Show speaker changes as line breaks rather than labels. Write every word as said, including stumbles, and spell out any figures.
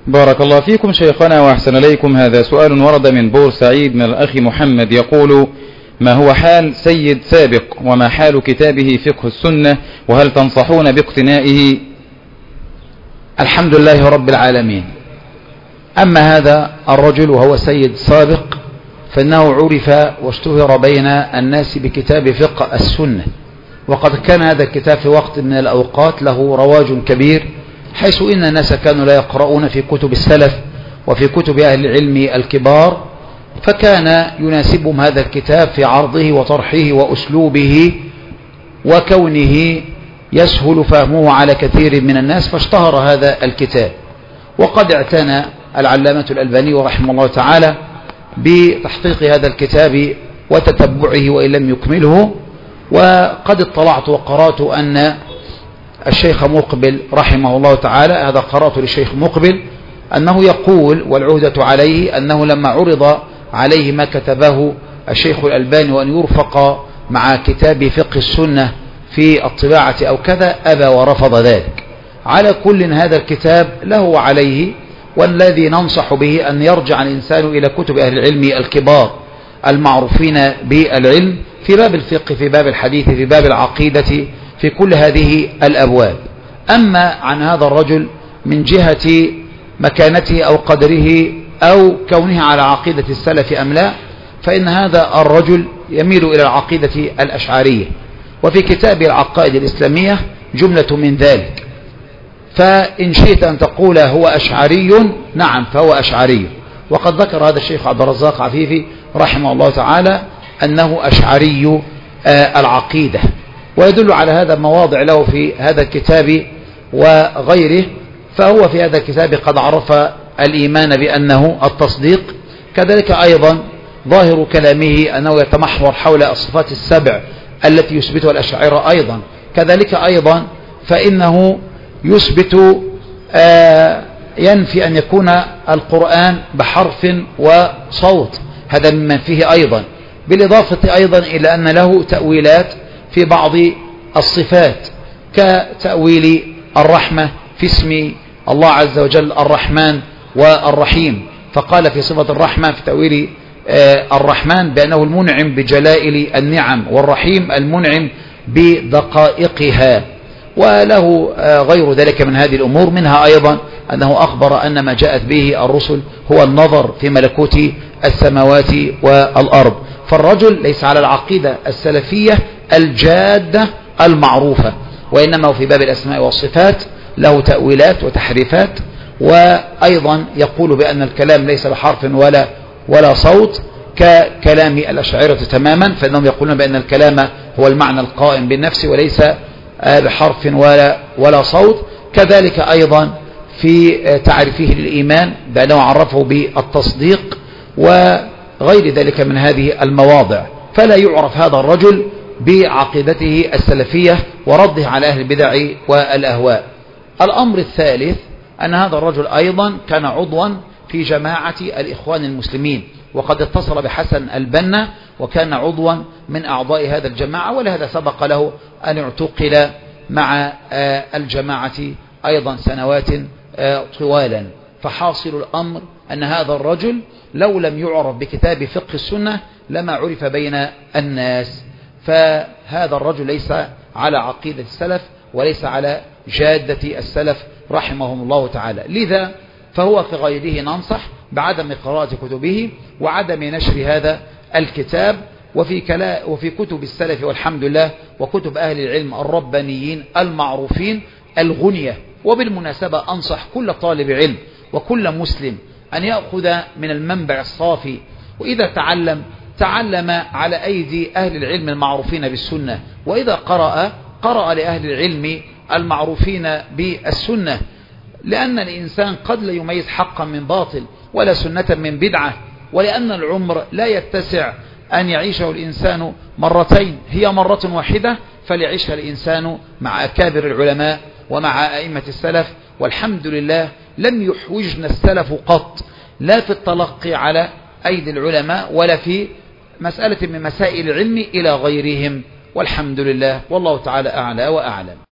بارك الله فيكم شيخنا وأحسن إليكم. هذا سؤال ورد من بورسعيد من الأخ محمد يقول: ما هو حال سيد سابق وما حال كتابه فقه السنة، وهل تنصحون باقتنائه؟
الحمد لله رب العالمين. أما هذا الرجل وهو سيد سابق فإنه عرف واشتهر بين الناس بكتاب فقه السنة، وقد كان هذا الكتاب في وقت من الأوقات له رواج كبير، حيث إن الناس كانوا لا يقرؤون في كتب السلف وفي كتب أهل العلم الكبار، فكان يناسبهم هذا الكتاب في عرضه وطرحه وأسلوبه وكونه يسهل فهمه على كثير من الناس، فاشتهر هذا الكتاب. وقد اعتنى العلامة الألباني رحمه الله تعالى بتحقيق هذا الكتاب وتتبعه وإن لم يكمله، وقد اطلعت وقرأت أن الشيخ مقبل رحمه الله تعالى، هذا قرأت للشيخ مقبل أنه يقول والعهدة عليه أنه لما عرض عليه ما كتبه الشيخ الألباني وأن يرفق مع كتاب فقه السنة في الطباعة أو كذا أبى ورفض ذلك. على كل هذا الكتاب له عليه، والذي ننصح به أن يرجع الإنسان إلى كتب أهل العلم الكبار المعروفين بالعلم في باب الفقه، في باب الحديث، في باب العقيدة، في كل هذه الأبواب. أما عن هذا الرجل من جهة مكانته أو قدره أو كونه على عقيدة السلف أم لا، فإن هذا الرجل يميل إلى العقيدة الأشعرية، وفي كتاب العقائد الإسلامية جملة من ذلك. فإن شئت أن تقول هو أشعري، نعم فهو أشعري، وقد ذكر هذا الشيخ عبد الرزاق عفيفي رحمه الله تعالى أنه أشعري العقيدة، ويدل على هذا مواضع له في هذا الكتاب وغيره. فهو في هذا الكتاب قد عرف الإيمان بأنه التصديق، كذلك أيضا ظاهر كلامه أنه يتمحور حول الصفات السبع التي يثبتها الأشاعرة أيضا، كذلك أيضا فإنه يثبت آه ينفي أن يكون القرآن بحرف وصوت، هذا ممن فيه أيضا، بالإضافة أيضا إلى أن له تأويلات في بعض الصفات كتأويل الرحمة في اسم الله عز وجل الرحمن والرحيم، فقال في صفة الرحمة في تأويل آه الرحمن بأنه المنعم بجلائل النعم، والرحيم المنعم بدقائقها، وله آه غير ذلك من هذه الأمور. منها أيضا أنه أخبر أن ما جاءت به الرسل هو النظر في ملكوت السماوات والأرض. فالرجل ليس على العقيدة السلفية الجادة المعروفة، وإنما في باب الأسماء والصفات له تأويلات وتحريفات، وأيضا يقول بأن الكلام ليس بحرف ولا ولا صوت ككلام الأشاعرة تماما، فإنهم يقولون بأن الكلام هو المعنى القائم بالنفس وليس بحرف ولا ولا صوت. كذلك أيضا في تعريفه للإيمان بأنه عرفه بالتصديق وغير ذلك من هذه المواضع. فلا يعرف هذا الرجل بعقيدته السلفية ورده على أهل البدع والأهواء. الأمر الثالث أن هذا الرجل أيضا كان عضوا في جماعة الإخوان المسلمين، وقد اتصل بحسن البنا وكان عضوا من أعضاء هذا الجماعة، ولهذا سبق له أن اعتقل مع الجماعة أيضا سنوات طوالا. فحاصل الأمر أن هذا الرجل لو لم يعرف بكتاب فقه السنة لما عرف بين الناس. فهذا الرجل ليس على عقيدة السلف وليس على جادة السلف رحمهم الله تعالى، لذا فهو كغيره ننصح بعدم قراءة كتبه وعدم نشر هذا الكتاب. وفي, كلا وفي كتب السلف والحمد لله وكتب أهل العلم الربانيين المعروفين الغنية. وبالمناسبة أنصح كل طالب علم وكل مسلم أن يأخذ من المنبع الصافي، وإذا تعلم تعلم على أيدي أهل العلم المعروفين بالسنة، وإذا قرأ قرأ لأهل العلم المعروفين بالسنة، لأن الإنسان قد لا يميز حقا من باطل ولا سنة من بدعة، ولأن العمر لا يتسع أن يعيشه الإنسان مرتين، هي مرة واحدة فليعيشها الإنسان مع أكابر العلماء ومع أئمة السلف. والحمد لله لم يحوجنا السلف قط لا في التلقي على أيدي العلماء ولا في مسألة من مسائل العلم إلى غيرهم، والحمد لله والله تعالى أعلى وأعلم.